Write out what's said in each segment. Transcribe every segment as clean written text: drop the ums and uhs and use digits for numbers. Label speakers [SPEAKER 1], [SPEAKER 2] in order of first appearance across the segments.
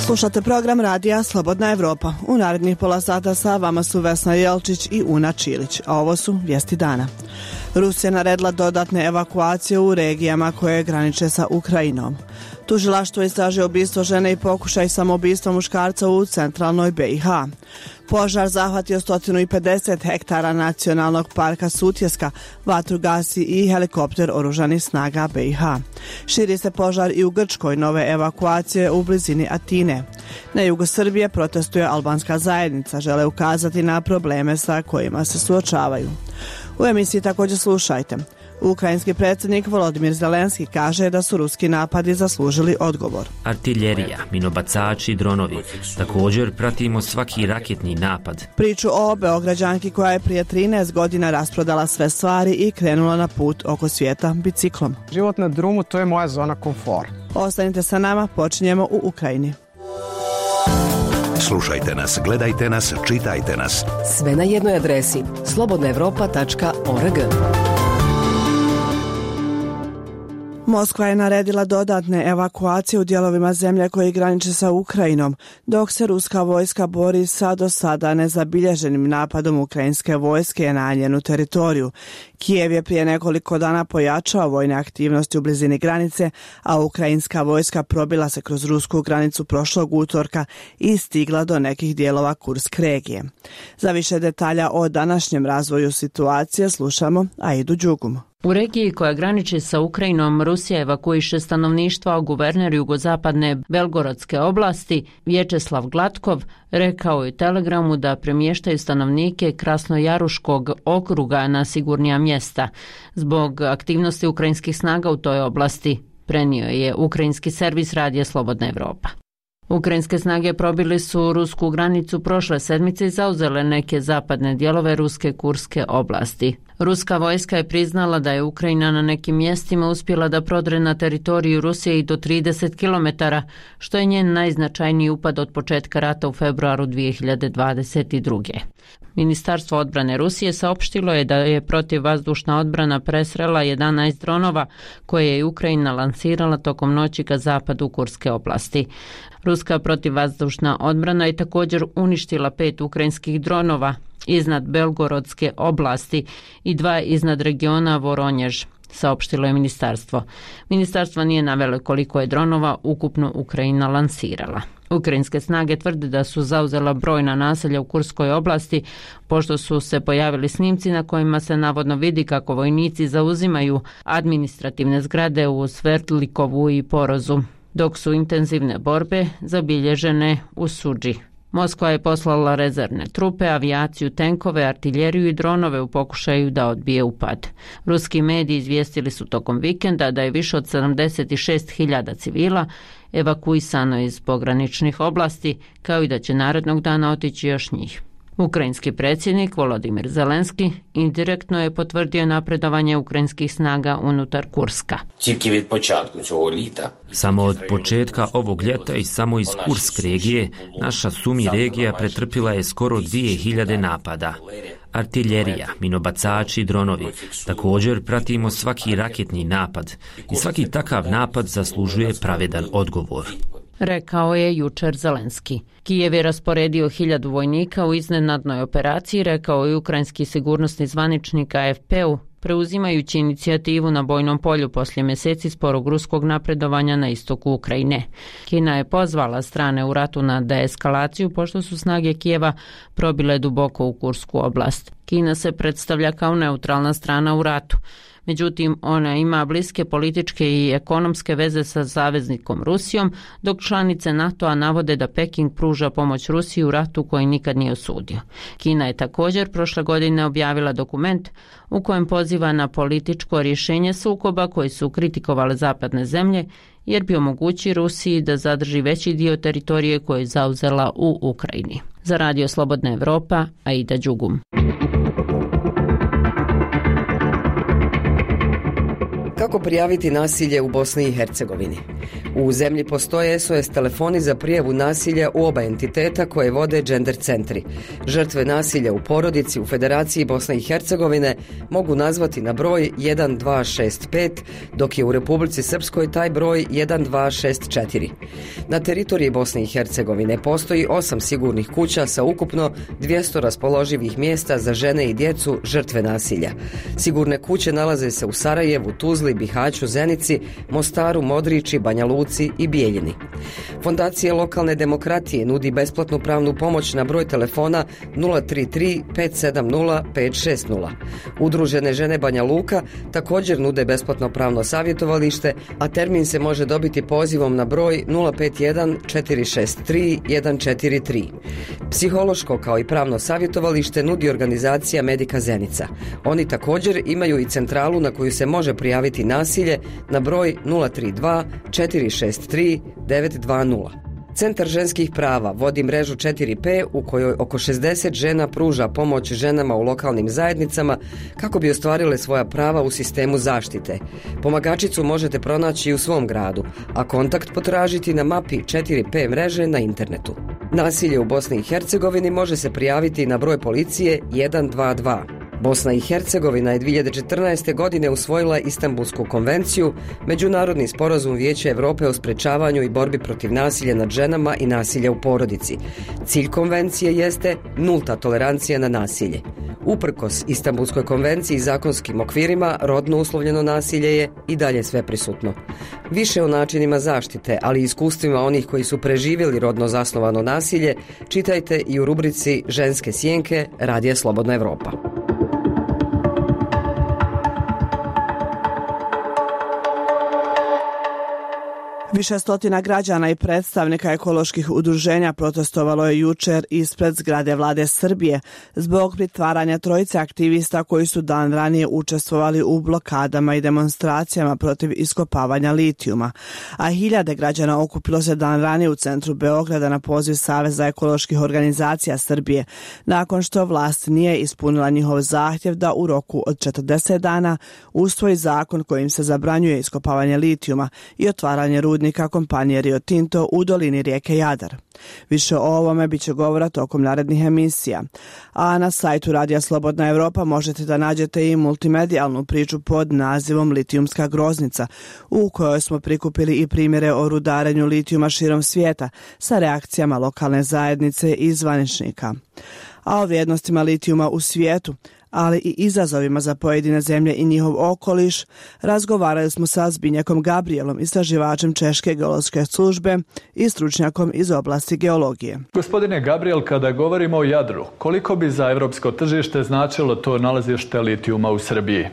[SPEAKER 1] Slušate program radija Slobodna Evropa. U narednih pola sata sa vama su Vesna Jelčić i Una Čilić, a ovo su vijesti dana. Rusija naredila dodatne evakuacije u regijama koje graniče sa Ukrajinom. Tužilaštvo istražuje ubistvo žene i pokušaj samoubistva muškarca u centralnoj BiH. Požar zahvatio 150 hektara nacionalnog parka Sutjeska, vatru gasi i helikopter oružanih snaga BiH. Širi se požar i u Grčkoj, nove evakuacije u blizini Atine. Na jugu Srbije protestuje albanska zajednica, žele ukazati na probleme sa kojima se suočavaju. U emisiji također slušajte. Ukrajinski predsjednik Volodimir Zelenski kaže da su ruski napadi zaslužili odgovor.
[SPEAKER 2] Artiljerija, minobacači i dronovi. Također pratimo svaki raketni napad.
[SPEAKER 1] Priču o Beograđanki koja je prije 13 godina rasprodala sve stvari i krenula na put oko svijeta biciklom.
[SPEAKER 3] Život na drumu, to je moja zona komfora.
[SPEAKER 1] Ostanite sa nama, počinjemo u Ukrajini.
[SPEAKER 4] Slušajte nas, gledajte nas, čitajte nas.
[SPEAKER 5] Sve na jednoj adresi slobodnaevropa.org.
[SPEAKER 1] Moskva je naredila dodatne evakuacije u dijelovima zemlje koji graniče sa Ukrajinom, dok se ruska vojska bori sa do sada nezabilježenim napadom ukrajinske vojske na njenu teritoriju. Kijev je prije nekoliko dana pojačao vojne aktivnosti u blizini granice, a ukrajinska vojska probila se kroz rusku granicu prošlog utorka i stigla do nekih dijelova Kursk regije. Za više detalja o današnjem razvoju situacije slušamo Aidu Đugum.
[SPEAKER 6] U regiji koja graniči sa Ukrajinom, Rusija evakuiše stanovništvo, a guverner jugozapadne Belgorodske oblasti Vječeslav Glatkov rekao je u Telegramu da premještaju stanovnike Krasnojaruškog okruga na sigurnija mjesta. Zbog aktivnosti ukrajinskih snaga u toj oblasti, prenio je ukrajinski servis radija Slobodna Evropa. Ukrajinske snage probili su rusku granicu prošle sedmice i zauzele neke zapadne dijelove ruske Kurske oblasti. Ruska vojska je priznala da je Ukrajina na nekim mjestima uspjela da prodre na teritoriju Rusije i do 30 km, što je njen najznačajniji upad od početka rata u februaru 2022. Ministarstvo odbrane Rusije saopštilo je da je protivvazdušna odbrana presrela 11 dronova koje je Ukrajina lansirala tokom noći ka zapadu Kurske oblasti. Ruska protivvazdušna odbrana je također uništila 5 ukrajinskih dronova iznad Belgorodske oblasti i 2 iznad regiona Voronjež, saopštilo je ministarstvo. Ministarstvo nije navelo koliko je dronova ukupno Ukrajina lansirala. Ukrajinske snage tvrde da su zauzela brojna naselja u Kurskoj oblasti, pošto su se pojavili snimci na kojima se navodno vidi kako vojnici zauzimaju administrativne zgrade u Svertlikovu i Porozu, dok su intenzivne borbe zabilježene u Suđi. Moskva je poslala rezervne trupe, avijaciju, tenkove, artiljeriju i dronove u pokušaju da odbije upad. Ruski mediji izvijestili su tokom vikenda da je više od 76.000 civila evakuisano iz pograničnih oblasti, kao i da će narednog dana otići još njih. Ukrajinski predsjednik Volodimir Zelenski indirektno je potvrdio napredovanje ukrajinskih snaga unutar Kurska.
[SPEAKER 2] Samo od početka ovog ljeta i samo iz Kursk regije, naša Sumi regija pretrpila je skoro 2000 napada. Artiljerija, minobacači i dronovi. Također pratimo svaki raketni napad i svaki takav napad zaslužuje pravedan odgovor,
[SPEAKER 6] rekao je jučer Zelenski. Kijev je rasporedio 1000 vojnika u iznenadnoj operaciji, rekao je ukrajinski sigurnosni zvaničnik AFP-u, preuzimajući inicijativu na bojnom polju poslije mjeseci sporog ruskog napredovanja na istoku Ukrajine. Kina je pozvala strane u ratu na deeskalaciju, pošto su snage Kijeva probile duboko u Kursku oblast. Kina se predstavlja kao neutralna strana u ratu. Međutim, ona ima bliske političke i ekonomske veze sa saveznikom Rusijom, dok članice NATO-a navode da Peking pruža pomoć Rusiji u ratu koji nikad nije osudio. Kina je također prošle godine objavila dokument u kojem poziva na političko rješenje sukoba koji su kritikovale zapadne zemlje, jer bi omogući Rusiji da zadrži veći dio teritorije koje je zauzela u Ukrajini. Za Radio Slobodna Evropa, Aida Đugum.
[SPEAKER 7] Kako prijaviti nasilje u Bosni i Hercegovini? U zemlji postoje SOS telefoni za prijavu nasilja u oba entiteta koje vode gender centri. Žrtve nasilja u porodici u Federaciji Bosne i Hercegovine mogu nazvati na broj 1265, dok je u Republici Srpskoj taj broj 1264. Na teritoriji Bosne i Hercegovine postoji 8 sigurnih kuća sa ukupno 200 raspoloživih mjesta za žene i djecu žrtve nasilja. Sigurne kuće nalaze se u Sarajevu, Tuzli, Bihaću, Zenici, Mostaru, Modriči, Banja Luci i Bijeljini. Fondacija lokalne demokratije nudi besplatnu pravnu pomoć na broj telefona 033 570 560. Udružene žene Banja Luka također nude besplatno pravno savjetovalište, a termin se može dobiti pozivom na broj 051 463 143. Psihološko kao i pravno savjetovalište nudi organizacija Medika Zenica. Oni također imaju i centralu na koju se može prijaviti nasilje na broj 032 463 920. Centar ženskih prava vodi mrežu 4P u kojoj oko 60 žena pruža pomoć ženama u lokalnim zajednicama kako bi ostvarile svoja prava u sistemu zaštite. Pomagačicu možete pronaći i u svom gradu, a kontakt potražiti na mapi 4P mreže na internetu. Nasilje u Bosni i Hercegovini može se prijaviti na broj policije 122. Bosna i Hercegovina je 2014. godine usvojila Istanbulsku konvenciju, međunarodni sporazum Vijeća Europe o sprečavanju i borbi protiv nasilja nad ženama i nasilja u porodici. Cilj konvencije jeste nulta tolerancija na nasilje. Uprkos Istanbulskoj konvenciji i zakonskim okvirima, rodno uslovljeno nasilje je i dalje sveprisutno. Više o načinima zaštite, ali i iskustvima onih koji su preživjeli rodno zasnovano nasilje, čitajte i u rubrici Ženske sjenke Radija Slobodna Evropa.
[SPEAKER 1] Više stotina građana i predstavnika ekoloških udruženja protestovalo je jučer ispred zgrade vlade Srbije zbog pritvaranja trojice aktivista koji su dan ranije učestvovali u blokadama i demonstracijama protiv iskopavanja litijuma, a hiljade građana okupilo se dan ranije u centru Beograda na poziv Saveza ekoloških organizacija Srbije, nakon što vlast nije ispunila njihov zahtjev da u roku od 40 dana usvoji zakon kojim se zabranjuje iskopavanje litijuma i otvaranje rudnika kompanije Rio Tinto u dolini rijeke Jadar. Više o ovome bit će govora tokom narednih emisija. A na sajtu Radija Slobodna Evropa možete da nađete i multimedijalnu priču pod nazivom Litijumska groznica, u kojoj smo prikupili i primjere o rudarenju litijuma širom svijeta sa reakcijama lokalne zajednice i zvaničnika. A o vrijednostima litijuma u svijetu, ali i izazovima za pojedine zemlje i njihov okoliš, razgovarali smo sa Zbinjakom Gabrielom, istraživačem Češke geološke službe i stručnjakom iz oblasti geologije.
[SPEAKER 8] Gospodine Gabriel, kada govorimo o Jadru, koliko bi za evropsko tržište značilo to nalazište litijuma u Srbiji?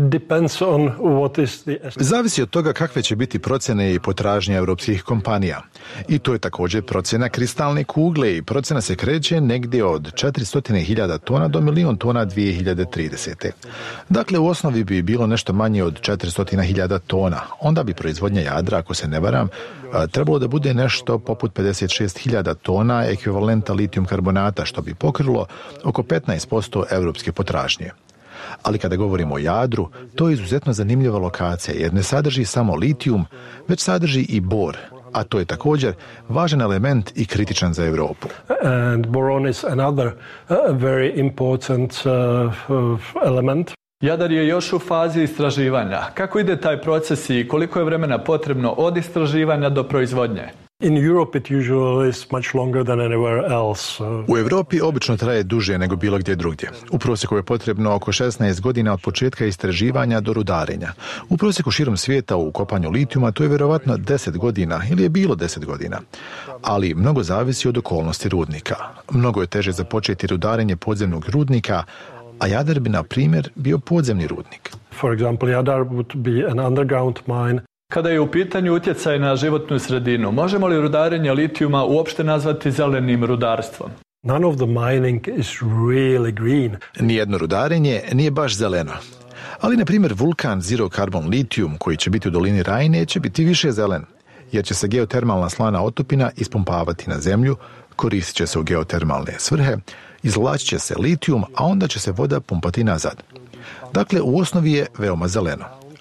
[SPEAKER 9] Zavisi od toga kakve će biti procjene i potražnje europskih kompanija. I to je također procjena kristalne kugle i procjena se kreće negdje od 400.000 tona do 1.000.000 tona 2030. Dakle, u osnovi bi bilo nešto manje od 400.000 tona. Onda bi proizvodnja Jadra, ako se ne varam, trebalo da bude nešto poput 56.000 tona ekvivalenta litijum karbonata, što bi pokrilo oko 15% europske potražnje. Ali kada govorimo o Jadru, to je izuzetno zanimljiva lokacija jer ne sadrži samo litijum, već sadrži i bor, a to je također važan element i kritičan za Europu.
[SPEAKER 10] And boron is another very important element.
[SPEAKER 8] Jadar je još u fazi istraživanja. Kako ide taj proces i koliko je vremena potrebno od istraživanja do proizvodnje?
[SPEAKER 10] In Europe it usually is much longer than anywhere else.
[SPEAKER 9] U Europi obično traje duže nego bilo gdje drugdje. U prosjeku je potrebno oko 16 godina od početka istraživanja do rudarenja. U prosjeku širom svijeta u kopanju litijuma to je vjerovatno 10 godina ili je bilo 10 godina. Ali mnogo zavisi od okolnosti rudnika. Mnogo je teže započeti rudarenje podzemnog rudnika, a Jadar bi, na primjer, bio podzemni rudnik.
[SPEAKER 10] For example, Jadar would be an underground mine.
[SPEAKER 8] Kada je u pitanju utjecaj na životnu sredinu, možemo li rudarenje litijuma uopšte nazvati zelenim rudarstvom?
[SPEAKER 10] None of the mining is really green.
[SPEAKER 9] Nijedno rudarenje nije baš zeleno. Ali, na primjer, vulkan Zero Carbon Lithium, koji će biti u dolini Rajne, će biti više zelen, jer će se geotermalna slana otopina ispumpavati na zemlju, koristit će se u geotermalne svrhe, izvlačit će se litijum, a onda će se voda pumpati nazad. Dakle, u osnovi je veoma zeleno.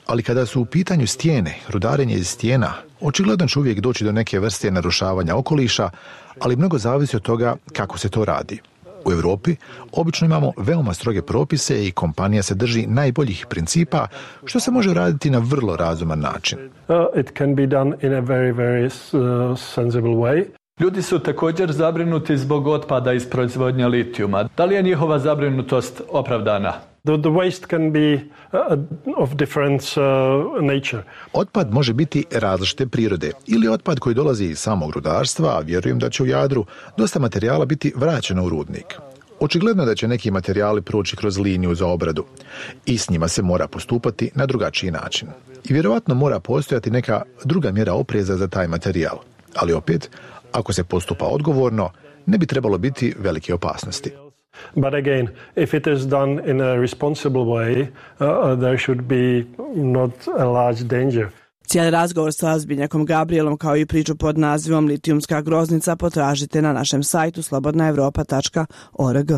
[SPEAKER 9] Ali kada su u pitanju stijene, rudarenje iz stijena, očigledno će uvijek doći do neke vrste narušavanja okoliša, ali mnogo zavisi od toga kako se to radi. U Europi obično imamo veoma stroge propise i kompanija se drži najboljih principa, što se može raditi na vrlo razuman način.
[SPEAKER 10] It can be done in a very, very sensible way.
[SPEAKER 8] Ljudi su također zabrinuti zbog otpada iz proizvodnje litijuma. Da li je njihova zabrinutost opravdana?
[SPEAKER 10] The waste can be of different nature.
[SPEAKER 9] Otpad može biti različite prirode ili otpad koji dolazi iz samog rudarstva, a vjerujem da će u Jadru dosta materijala biti vraćeno u rudnik. Očigledno da će neki materijali proći kroz liniju za obradu i s njima se mora postupati na drugačiji način. I vjerovatno mora postojati neka druga mjera opreza za taj materijal. Ali opet, ako se postupa odgovorno, ne bi trebalo biti velike opasnosti.
[SPEAKER 10] But again, if it is done in a responsible way, there should be not a large danger.
[SPEAKER 1] Cijeli razgovor sa Zbignjakom Gabrielom kao i priču pod nazivom Litijumska groznica potražite na našem sajtu slobodnaevropa.org.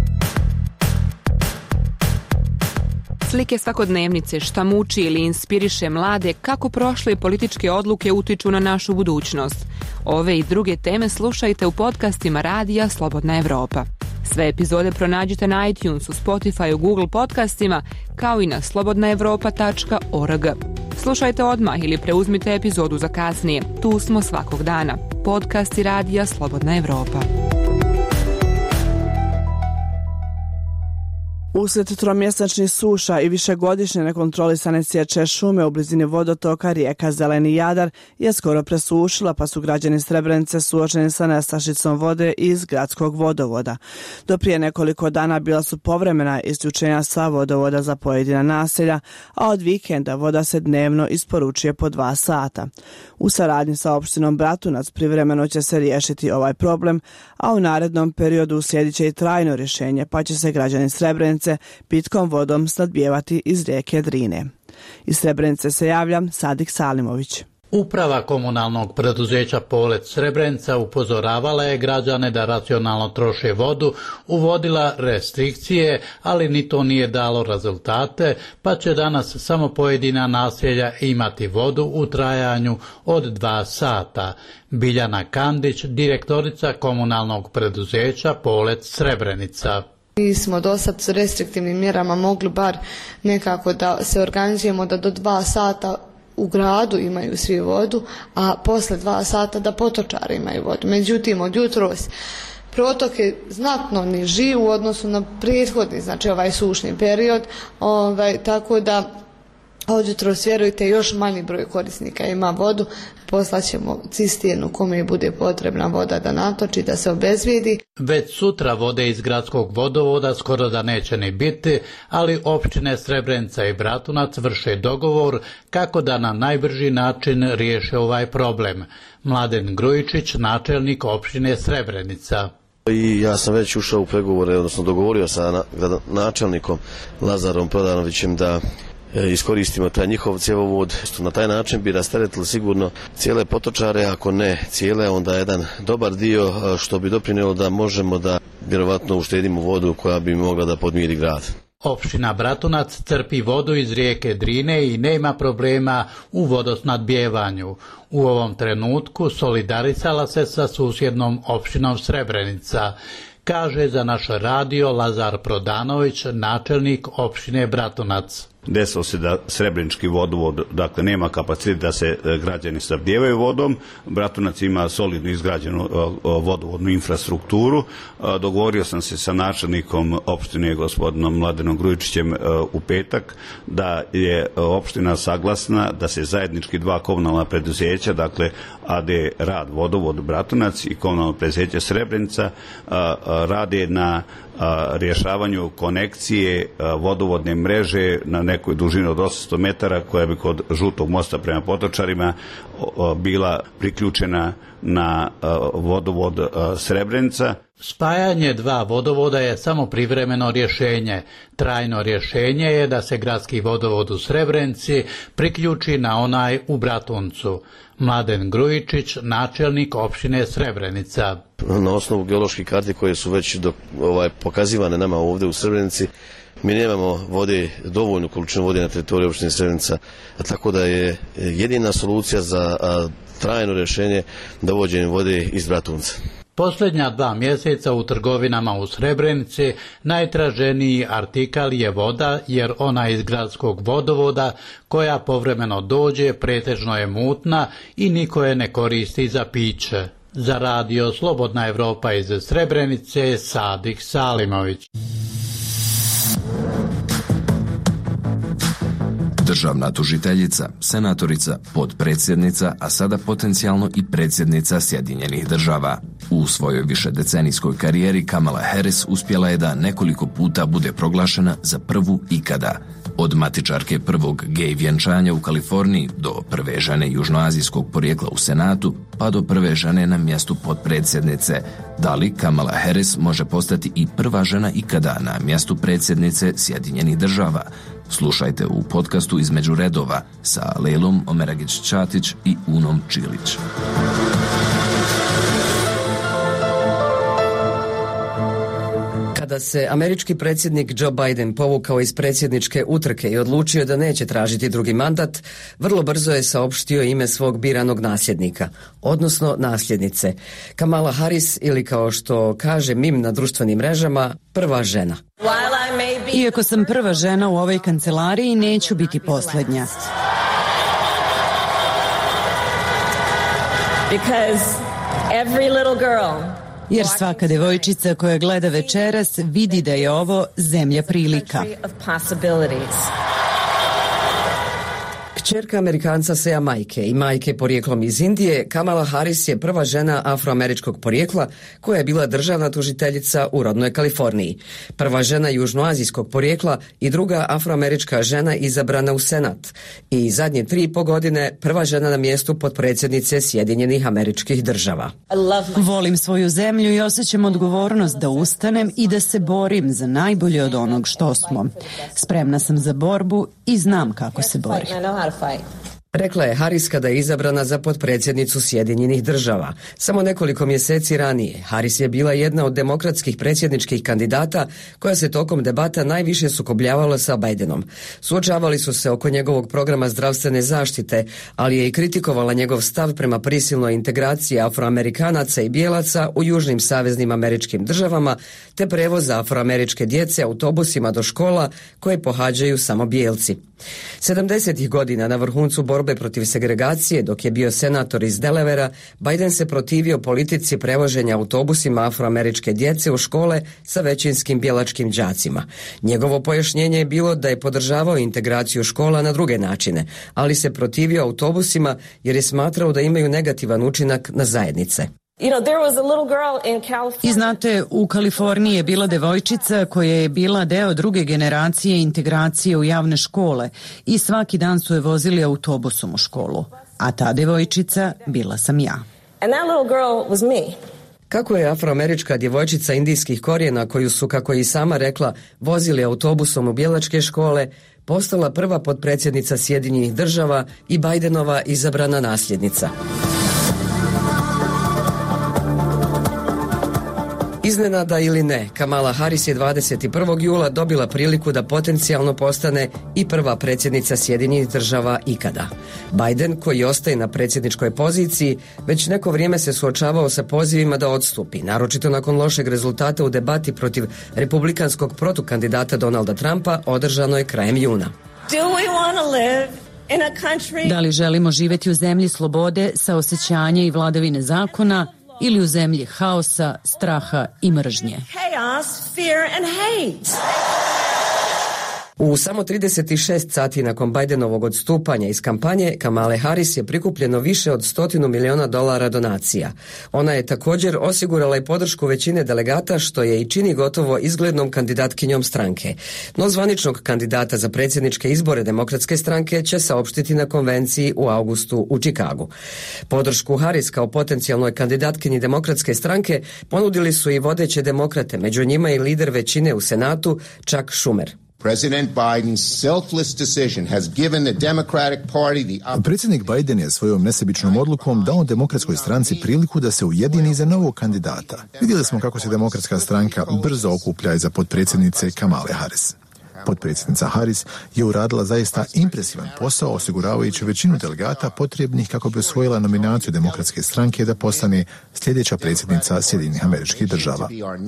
[SPEAKER 11] Slike svakodnevnice, šta muči ili inspiriše mlade, kako prošle političke odluke utiču na našu budućnost. Ove i druge teme slušajte u podcastima Radija Slobodna Evropa. Sve epizode pronađite na iTunesu, Spotifyu, Google podcastima, kao i na slobodnaevropa.org. Slušajte odmah ili preuzmite epizodu za kasnije. Tu smo svakog dana. Podcasti Radija Slobodna Evropa.
[SPEAKER 1] Uslijed tromjesečnih suša i višegodišnje nekontrolisane sječe šume u blizini vodotoka rijeka Zeleni Jadar je skoro presušila, pa su građani Srebrenice suočeni sa nestašicom vode iz gradskog vodovoda. Do prije nekoliko dana bila su povremena isključenja sa vodovoda za pojedina naselja, a od vikenda voda se dnevno isporučuje po 2 sata. U saradnji sa opštinom Bratunac privremeno će se riješiti ovaj problem, a u narednom periodu uslijedit će i trajno rješenje, pa će se građani Srebrenice pitkom vodom snadbijevati iz rijeke Drine. Iz Srebrenice se javlja Sadik Salimović.
[SPEAKER 12] Uprava komunalnog preduzeća Polet Srebrenica upozoravala je građane da racionalno troše vodu, uvodila restrikcije, ali ni to nije dalo rezultate, pa će danas samo pojedina naselja imati vodu u trajanju od 2 sata. Biljana Kandić, direktorica komunalnog preduzeća Polet Srebrenica.
[SPEAKER 13] Mi smo do sad s restriktivnim mjerama mogli bar nekako da se organizujemo da do 2 sata u gradu imaju svi vodu, a posle 2 sata da potočari imaju vodu. Međutim, od jutros protok je znatno niži u odnosu na prethodni, znači ovaj sušni period, tako da od jutros, vjerujte, još manji broj korisnika ima vodu. Poslaćemo cisternu kome bude potrebna voda da natoči, da se obezvijedi.
[SPEAKER 12] Već sutra vode iz gradskog vodovoda skoro da neće ni biti, ali opštine Srebrenica i Bratunac vrše dogovor kako da na najbrži način riješe ovaj problem. Mladen Grujičić, načelnik opštine Srebrenica.
[SPEAKER 14] I ja sam već ušao u pregovore, odnosno dogovorio sa načelnikom Lazarom Prodanovićem da iskoristimo taj njihov cjevovod. Na taj način bi rasteretili sigurno cijele potočare, ako ne cijele, onda jedan dobar dio, što bi doprinijelo da možemo da vjerovatno uštedimo vodu koja bi mogla da podmiri grad.
[SPEAKER 12] Opština Bratunac crpi vodu iz rijeke Drine i nema problema u vodosnadbijevanju. U ovom trenutku solidarisala se sa susjednom opštinom Srebrenica, kaže za naš radio Lazar Prodanović, načelnik opštine Bratunac.
[SPEAKER 15] Desilo se da Srebrenički vodovod, dakle, nema kapacitet da se građani snabdijevaju vodom. Bratunac ima solidno izgrađenu vodovodnu infrastrukturu. Dogovorio sam se sa načelnikom opštine, gospodinom Mladenom Grujičićem, u petak, da je opština saglasna da se zajednički 2 komunalna preduzeća, dakle AD Rad Vodovod Bratunac i komunalno preduzeće Srebrenica, rade na rješavanju konekcije vodovodne mreže na nekoj dužini od 800 metara koja bi kod Žutog mosta prema Potočarima bila priključena na vodovod Srebrenica.
[SPEAKER 12] Spajanje 2 vodovoda je samo privremeno rješenje. Trajno rješenje je da se gradski vodovod u Srebrenici priključi na onaj u Bratuncu. Mladen Grujičić, načelnik opštine Srebrenica.
[SPEAKER 14] Na osnovu geoloških karti koje su već pokazivane nama ovdje u Srebrenici, Mi nemamo vode, dovoljnu količinu vode na teritoriju opštine Srebrenica, tako da je jedina solucija za trajno rješenje dovođenje vode iz Bratunca.
[SPEAKER 12] Posljednja 2 mjeseca u trgovinama u Srebrenici najtraženiji artikal je voda, jer ona iz gradskog vodovoda koja povremeno dođe pretežno je mutna i niko je ne koristi za piće. Za radio Slobodna Evropa iz Srebrenice, Sadik Salimović.
[SPEAKER 16] Državna tužiteljica, senatorica, potpredsjednica, a sada potencijalno i predsjednica Sjedinjenih Država. U svojoj višedecenijskoj karijeri Kamala Harris uspjela je da nekoliko puta bude proglašena za prvu ikada. Od matičarke prvog gej vjenčanja u Kaliforniji do prve žene južnoazijskog porijekla u Senatu, pa do prve žene na mjestu potpredsjednice. Da li Kamala Harris može postati i prva žena ikada na mjestu predsjednice Sjedinjenih Država? Slušajte u podcastu Između redova sa Lejlom Omeragić-Ćatić i Unom Čilić.
[SPEAKER 7] Kada se američki predsjednik Joe Biden povukao iz predsjedničke utrke i odlučio da neće tražiti drugi mandat, vrlo brzo je saopštio ime svog biranog nasljednika, odnosno nasljednice. Kamala Harris, ili kao što kaže mim na društvenim mrežama, prva žena.
[SPEAKER 17] Iako sam prva žena u ovoj kancelariji, neću biti posljednja. Jer svaka devojčica koja gleda večeras vidi da je ovo zemlja prilika.
[SPEAKER 7] Kćerka Amerikanca sa Jamajke i majke porijeklom iz Indije, Kamala Harris je prva žena afroameričkog porijekla koja je bila državna tužiteljica u rodnoj Kaliforniji. Prva žena južnoazijskog porijekla i druga afroamerička žena izabrana u Senat. I zadnje 3,5 godine prva žena na mjestu potpredsjednice Sjedinjenih Američkih Država.
[SPEAKER 17] Volim svoju zemlju i osjećam odgovornost da ustanem i da se borim za najbolje od onog što smo. Spremna sam za borbu i znam kako se bori.
[SPEAKER 7] Rekla je Harris kada je izabrana za potpredsjednicu Sjedinjenih Država. Samo nekoliko mjeseci ranije Harris je bila jedna od demokratskih predsjedničkih kandidata koja se tokom debata najviše sukobljavala sa Bidenom. Suočavali su se oko njegovog programa zdravstvene zaštite, ali je i kritikovala njegov stav prema prisilnoj integraciji afroamerikanaca i bijelaca u južnim saveznim američkim državama, te prevoza afroameričke djece autobusima do škola koje pohađaju samo bijelci. 70. godina na vrhuncu borbe protiv segregacije, dok je bio senator iz Delawarea, Biden se protivio politici prevoženja autobusima afroameričke djece u škole sa većinskim bijelačkim đacima. Njegovo pojašnjenje je bilo da je podržavao integraciju škola na druge načine, ali se protivio autobusima jer je smatrao da imaju negativan učinak na zajednice.
[SPEAKER 17] I znate, u Kaliforniji je bila devojčica koja je bila deo druge generacije integracije u javne škole i svaki dan su je vozili autobusom u školu. A ta devojčica bila sam ja.
[SPEAKER 7] Kako je afroamerička djevojčica indijskih korijena, koju su, kako je i sama rekla, vozili autobusom u bijelačke škole, postala prva potpredsjednica Sjedinjenih Država i Bidenova izabrana nasljednica. Iznenada ili ne, Kamala Harris je 21. jula dobila priliku da potencijalno postane i prva predsjednica Sjedinjenih Država ikada. Biden, koji ostaje na predsjedničkoj poziciji, već neko vrijeme se suočavao sa pozivima da odstupi, naročito nakon lošeg rezultata u debati protiv republikanskog protukandidata Donalda Trumpa održanoj krajem juna.
[SPEAKER 17] Da li želimo živjeti u zemlji slobode, saosećanja i vladavine zakona, ili u zemlji haosa, straha i mržnje?
[SPEAKER 7] U samo 36 sati nakon Bidenovog odstupanja iz kampanje, Kamale Harris je prikupljeno više od $100 miliona donacija. Ona je također osigurala i podršku većine delegata, što je i čini gotovo izglednom kandidatkinjom stranke. No zvaničnog kandidata za predsjedničke izbore Demokratske stranke će saopštiti na konvenciji u avgustu u Čikagu. Podršku Harris kao potencijalnoj kandidatkinji Demokratske stranke ponudili su i vodeće demokrate, među njima i lider većine u Senatu, Chuck Schumer.
[SPEAKER 9] Predsjednik Biden je svojom nesebičnom odlukom dao Demokratskoj stranci priliku da se ujedini za novog kandidata. Vidjeli smo kako se Demokratska stranka brzo okuplja iza potpredsjednice Kamale Harris. Potpredsjednica Harris je uradila zaista impresivan posao osiguravajući većinu delegata potrebnih kako bi osvojila nominaciju Demokratske stranke da postane sljedeća predsjednica Sjedinjenih Američkih Država.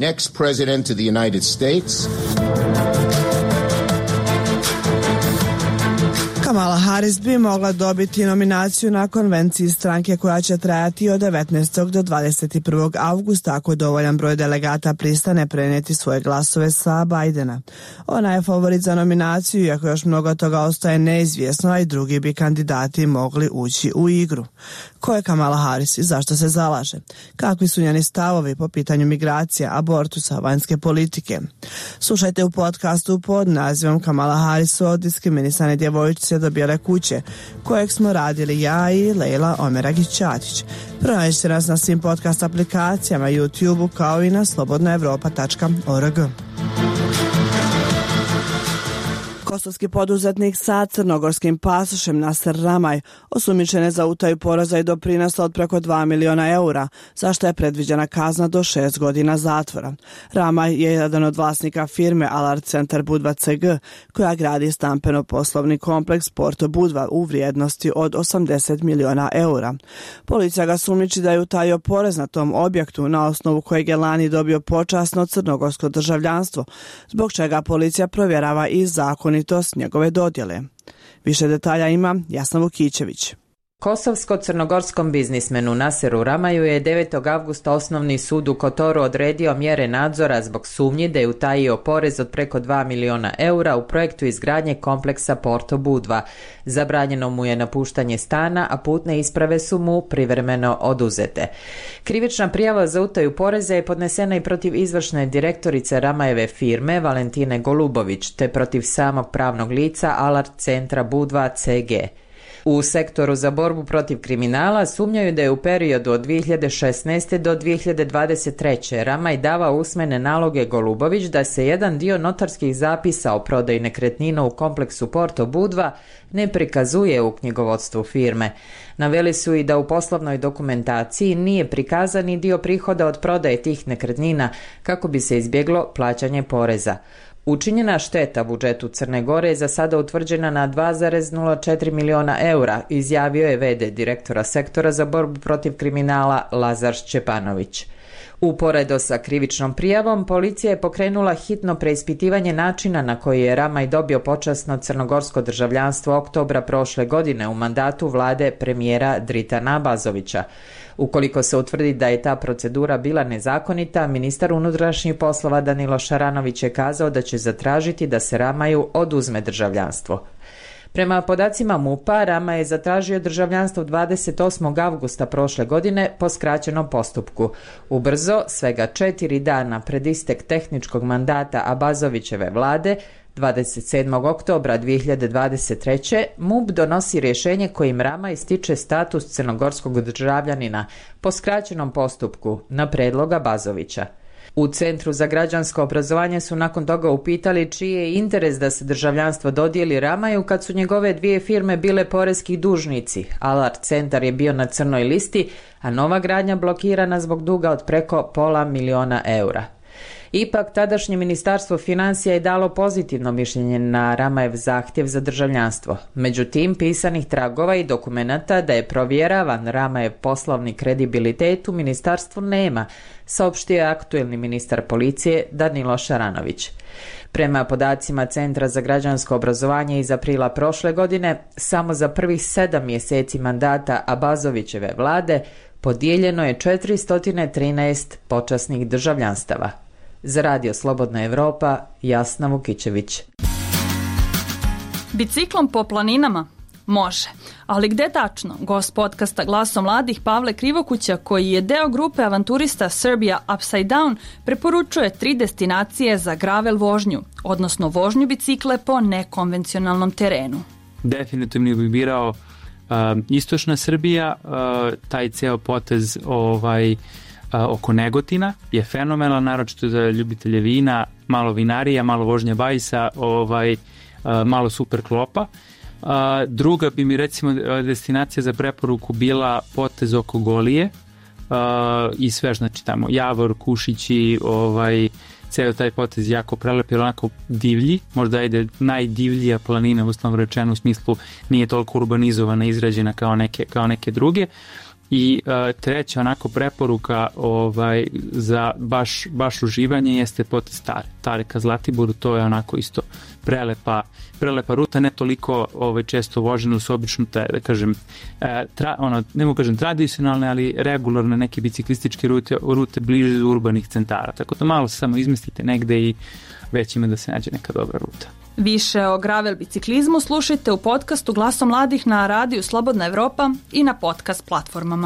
[SPEAKER 1] Kamala Harris bi mogla dobiti nominaciju na konvenciji stranke koja će trajati od 19. do 21. avgusta ako dovoljan broj delegata pristane prenijeti svoje glasove sa Bidena. Ona je favorit za nominaciju, iako još mnogo toga ostaje neizvjesno, a i drugi bi kandidati mogli ući u igru. Ko je Kamala Harris i zašto se zalaže? Kakvi su njeni stavovi po pitanju migracija, abortusa, vanjske politike? Slušajte u podcastu pod nazivom Kamala Harris o diskriminisane djevojčice do bijele kuće, kojeg smo radili ja i Lejla Omeragić-Ćatić. Pronađite nas na svim podcast aplikacijama, YouTube-u kao i na slobodnaevropa.org. Kosovski poduzetnik sa crnogorskim pasošem Naser Ramaj osumnjičen je za utaju poreza i doprinosa od preko 2 miliona eura, za što je predviđena kazna do 6 godina zatvora. Ramaj je jedan od vlasnika firme Alart Centar Budva CG, koja gradi stambeno-poslovni kompleks Porto Budva u vrijednosti od 80 miliona eura. Policija ga sumnjiči da je utajio porez na tom objektu, na osnovu kojeg je lani dobio počasno crnogorsko državljanstvo, zbog čega policija provjerava i zakonitost njegove dodjele. Više detalja ima Jasna Vukićević.
[SPEAKER 18] Kosovsko-crnogorskom biznismenu Naseru Ramaju je 9. avgusta Osnovni sud u Kotoru odredio mjere nadzora zbog sumnji da je utajio porez od preko 2 miliona eura u projektu izgradnje kompleksa Porto Budva. Zabranjeno mu je napuštanje stana, a putne isprave su mu privremeno oduzete. Krivična prijava za utaju poreza je podnesena i protiv izvršne direktorice Ramajeve firme Valentine Golubović, te protiv samog pravnog lica Alart Centra Budva CG. U sektoru za borbu protiv kriminala sumnjaju da je u periodu od 2016. do 2023. Ramaj davao usmene naloge Golubović da se jedan dio notarskih zapisa o prodaji nekretnina u kompleksu Porto Budva ne prikazuje u knjigovodstvu firme. Naveli su i da u poslovnoj dokumentaciji nije prikazan ni dio prihoda od prodaje tih nekretnina kako bi se izbjeglo plaćanje poreza. Učinjena šteta budžetu Crne Gore je za sada utvrđena na 2,04 miliona eura, izjavio je v.d. direktora sektora za borbu protiv kriminala Lazar Šćepanović. Uporedo sa krivičnom prijavom, policija je pokrenula hitno preispitivanje načina na koji je Ramaj dobio počasno crnogorsko državljanstvo oktobra prošle godine u mandatu vlade premijera Dritana Abazovića. Ukoliko se utvrdi da je ta procedura bila nezakonita, ministar unutrašnjih poslova Danilo Šaranović je kazao da će zatražiti da se Ramaju oduzme državljanstvo. Prema podacima MUP-a, Rama je zatražio državljanstvo 28. avgusta prošle godine po skraćenom postupku. Ubrzo, svega 4 dana pred istek tehničkog mandata Abazovićeve vlade, 27. oktobra 2023. MUP donosi rješenje kojim Rama ističe status crnogorskog državljanina po skraćenom postupku na predlog Abazovića. U Centru za građansko obrazovanje su nakon toga upitali čiji je interes da se državljanstvo dodijeli Ramaju kad su njegove dvije firme bile porezki dužnici. Alart Centar je bio na crnoj listi, a Nova Gradnja blokirana zbog duga od preko $500 miliona eura. Ipak, tadašnje ministarstvo financija je dalo pozitivno mišljenje na Ramajev zahtjev za državljanstvo. Međutim, pisanih tragova i dokumenata da je provjeravan Ramajev poslovni kredibilitet u ministarstvu nema, saopštio je aktuelni ministar policije Danilo Šaranović. Prema podacima Centra za građansko obrazovanje iz aprila prošle godine, samo za prvih 7 mjeseci mandata Abazovićeve vlade podijeljeno je 413 počasnih državljanstava. Za Radio Slobodna Evropa, Jasna Vukićević.
[SPEAKER 19] Biciklom po planinama? Može. Ali gde tačno? Gost podcasta Glasom mladih Pavle Krivokuća, koji je deo grupe avanturista Serbia Upside Down, preporučuje 3 destinacije za gravel vožnju, odnosno vožnju bicikle po nekonvencionalnom terenu.
[SPEAKER 20] Definitivno bih birao istočna Srbija, taj ceo potez oko Negotina je fenomenal, naročito za ljubitelje vina, malo vinarija, malo vožnje bajsa, malo super klopa. Druga bi mi recimo destinacija za preporuku bila potez oko Golije i sve, znači tamo Javor, Kušići, ceo taj potez jako prelep, jer onako divlji, možda ide najdivljija planina, uslovno rečeno, u smislu nije toliko urbanizovana, izrađena kao neke druge. I treća onako preporuka za baš uživanje jeste potez Tare ka Zlatiboru. To je onako isto prelepa ruta, ne toliko često vožena, su obično da kažem ne mogu kažem tradicionalne, ali regularne neke biciklističke rute bliže urbanih centara, tako da malo se samo izmislite negde i već ima da se nađe neka dobra ruta.
[SPEAKER 19] Više o gravel biciklizmu slušajte u podcastu Glasom mladih na radiju Slobodna Evropa i na podcast platformama.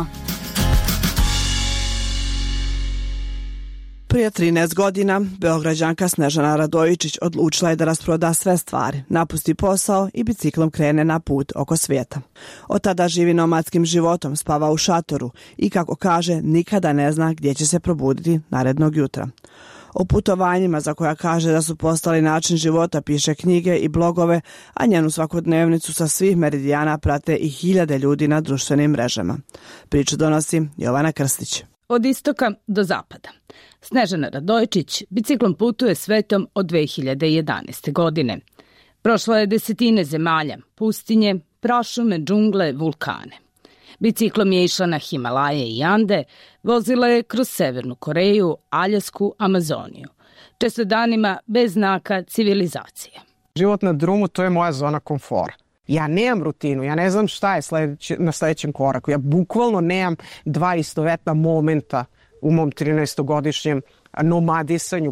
[SPEAKER 1] Prije 13 godina Beograđanka Snežana Radojičić odlučila je da rasproda sve stvari, napusti posao i biciklom krene na put oko svijeta. Od tada živi nomadskim životom, spava u šatoru i, kako kaže, nikada ne zna gdje će se probuditi narednog jutra. O putovanjima za koja kaže da su postali način života piše knjige i blogove, a njenu svakodnevnicu sa svih meridijana prate i hiljade ljudi na društvenim mrežama. Priču donosi Jovana Krstić.
[SPEAKER 21] Od istoka do zapada. Snežana Radojičić biciklom putuje svetom od 2011. godine. Prošla je desetine zemalja, pustinje, prašume, džungle, vulkane. Biciklom je išla na Himalaje i Ande, vozila je kroz Severnu Koreju, Aljasku, Amazoniju. Često danima bez znaka civilizacije.
[SPEAKER 3] Život na drumu, to je moja zona komfora. Ja nemam rutinu, ja ne znam šta je na sljedećem koraku. Ja bukvalno nemam dva istovetna momenta u mom 13-godišnjem nomadisanju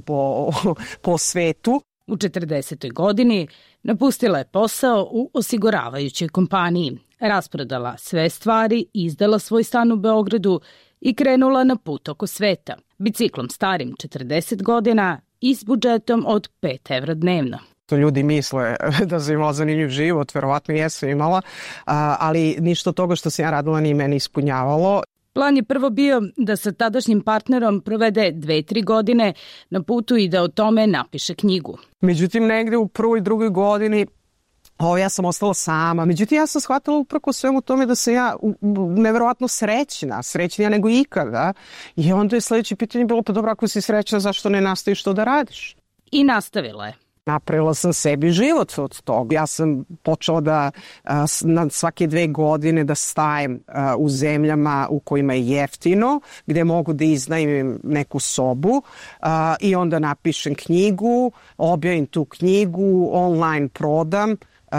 [SPEAKER 3] po svetu.
[SPEAKER 21] U 40. godini napustila je posao u osiguravajućoj kompaniji, rasprodala sve stvari, izdala svoj stan u Beogradu i krenula na put oko sveta, biciklom starim 40 godina i s budžetom od 5 evra dnevno.
[SPEAKER 3] To ljudi misle da sam imala zanimljiv život, verovatno jesam imala, ali ništa od toga što sam ja radila nije meni ispunjavalo.
[SPEAKER 21] Plan je prvo bio da sa tadašnjim partnerom provede 2-3 godine na putu i da o tome napiše knjigu.
[SPEAKER 3] Međutim, negde u prvoj i drugoj godini ja sam ostala sama. Međutim, ja sam shvatila upravo svemu tome da sam ja neverovatno srećnija nego ikada. I onda je sljedeće pitanje bilo, pa dobro, ako si srećna, zašto ne nastaviš to da radiš?
[SPEAKER 21] I nastavila je.
[SPEAKER 3] Napravila sam sebi život od toga. Ja sam počela da na svake 2 godine da stajem u zemljama u kojima je jeftino, gdje mogu da iznajmim neku sobu i onda napišem knjigu, objavim tu knjigu, online prodam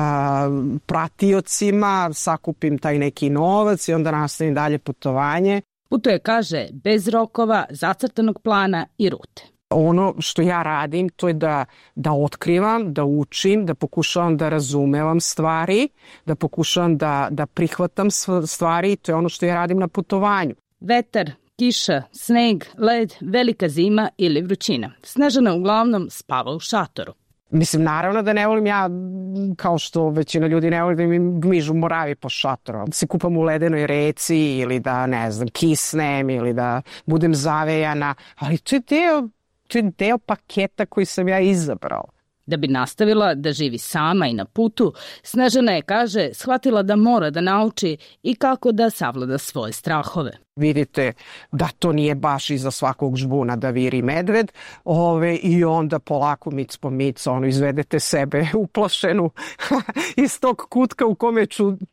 [SPEAKER 3] pratiocima, sakupim taj neki novac i onda nastavim dalje putovanje.
[SPEAKER 21] Putuje, kaže, bez rokova, zacrtanog plana i rute.
[SPEAKER 3] Ono što ja radim, to je da otkrivam, da učim, da pokušavam da razumevam stvari, da pokušavam da prihvatam stvari. To je ono što ja radim na putovanju.
[SPEAKER 21] Vetar, kiša, sneg, led, velika zima ili vrućina. Snežana uglavnom spava u šatoru.
[SPEAKER 3] Mislim, naravno da ne volim ja, kao što većina ljudi ne voli da mi gmižu moravi po šatoru. Da se kupam u ledenoj reci ili da, ne znam, kisnem ili da budem zavejana. Ali to je deo paketa koji sam ja izabrala.
[SPEAKER 21] Da bi nastavila da živi sama i na putu, Snežana je, kaže, shvatila da mora da nauči i kako da savlada svoje strahove.
[SPEAKER 3] Vidite da to nije baš iza svakog žbuna da viri medved i onda polako mic po mic izvedete sebe uplašenu iz tog kutka u kome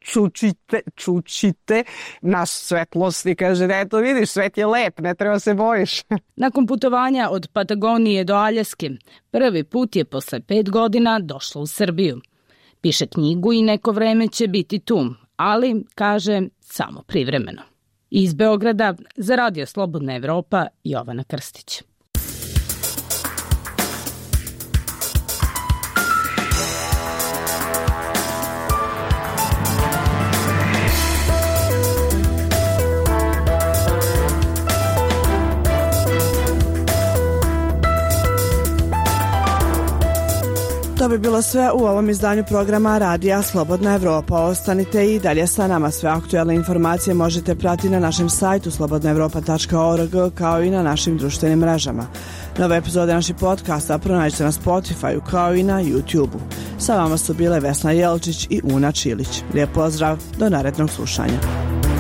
[SPEAKER 3] čučite na svetlost i kaže, eto vidiš, svet je lep, ne treba se bojiš.
[SPEAKER 21] Nakon putovanja od Patagonije do Aljaske, prvi put je posle 5 godina došla u Srbiju. Piše knjigu i neko vreme će biti tu, ali, kaže, samo privremeno. Iz Beograda za Radio Slobodna Evropa, Jovana Krstić.
[SPEAKER 1] To bi bilo sve u ovom izdanju programa Radija Slobodna Evropa. Ostanite i dalje sa nama. Sve aktuelne informacije možete pratiti na našem sajtu slobodnaevropa.org kao i na našim društvenim mrežama. Nove epizode naših podcasta pronađite na Spotify kao i na YouTube-u. Sa vama su bile Vesna Jelčić i Una Čilić. Lijep pozdrav, do narednog slušanja.